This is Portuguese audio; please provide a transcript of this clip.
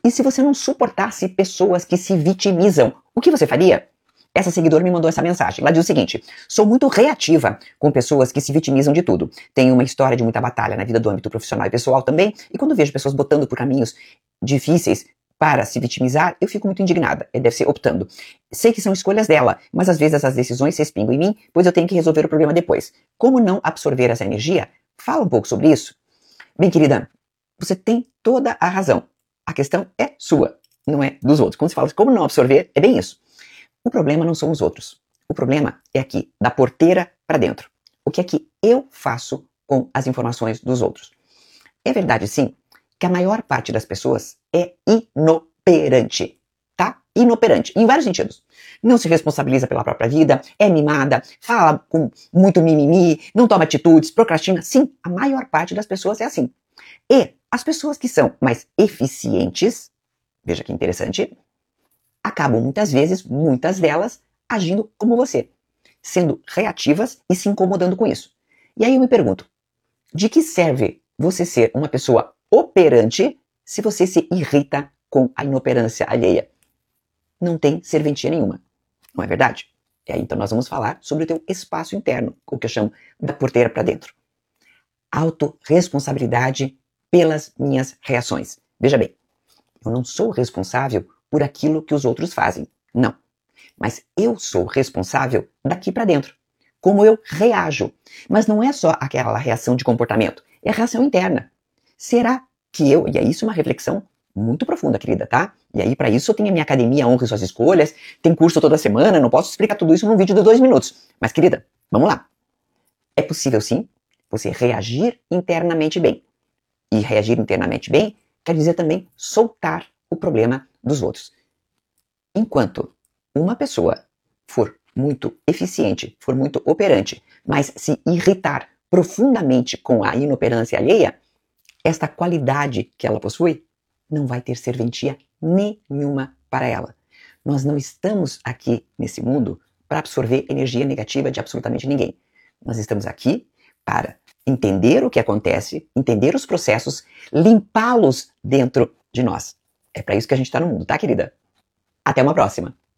E se você não suportasse pessoas que se vitimizam, o que você faria? Essa seguidora me mandou essa mensagem. Ela diz o seguinte: sou muito reativa com pessoas que se vitimizam de tudo. Tenho uma história de muita batalha na vida do âmbito profissional e pessoal também, e quando vejo pessoas botando por caminhos difíceis para se vitimizar, eu fico muito indignada. Deve ser optando. Sei que são escolhas dela, mas às vezes essas decisões se respingam em mim, pois eu tenho que resolver o problema depois. Como não absorver essa energia? Fala um pouco sobre isso. Bem, querida, você tem toda a razão. A questão é sua, não é dos outros. Quando se fala de como não absorver, é bem isso. O problema não são os outros. O problema é aqui, da porteira para dentro. O que é que eu faço com as informações dos outros? É verdade, sim, que a maior parte das pessoas é inoperante, tá? Inoperante, em vários sentidos. Não se responsabiliza pela própria vida, é mimada, fala com muito mimimi, não toma atitudes, procrastina. Sim, a maior parte das pessoas é assim. E as pessoas que são mais eficientes, veja que interessante, acabam muitas delas, agindo como você, sendo reativas e se incomodando com isso. E aí eu me pergunto, de que serve você ser uma pessoa operante se você se irrita com a inoperância alheia? Não tem serventia nenhuma, não é verdade? E aí então nós vamos falar sobre o teu espaço interno, o que eu chamo da porteira para dentro. Autorresponsabilidade pelas minhas reações. Veja bem, eu não sou responsável por aquilo que os outros fazem. Não. Mas eu sou responsável daqui para dentro. Como eu reajo. Mas não é só aquela reação de comportamento. É a reação interna. Será que eu... E é isso uma reflexão muito profunda, querida, tá? E aí, para isso, eu tenho a minha academia Honre Suas Escolhas. Tem curso toda semana. Não posso explicar tudo isso num vídeo de 2 minutos. Mas, querida, vamos lá. É possível, sim, você reagir internamente bem. E reagir internamente bem quer dizer também soltar o problema dos outros. Enquanto uma pessoa for muito eficiente, for muito operante, mas se irritar profundamente com a inoperância alheia, esta qualidade que ela possui não vai ter serventia nenhuma para ela. Nós não estamos aqui nesse mundo para absorver energia negativa de absolutamente ninguém. Nós estamos aqui para entender o que acontece, entender os processos, limpá-los dentro de nós. É para isso que a gente está no mundo, tá, querida? Até uma próxima!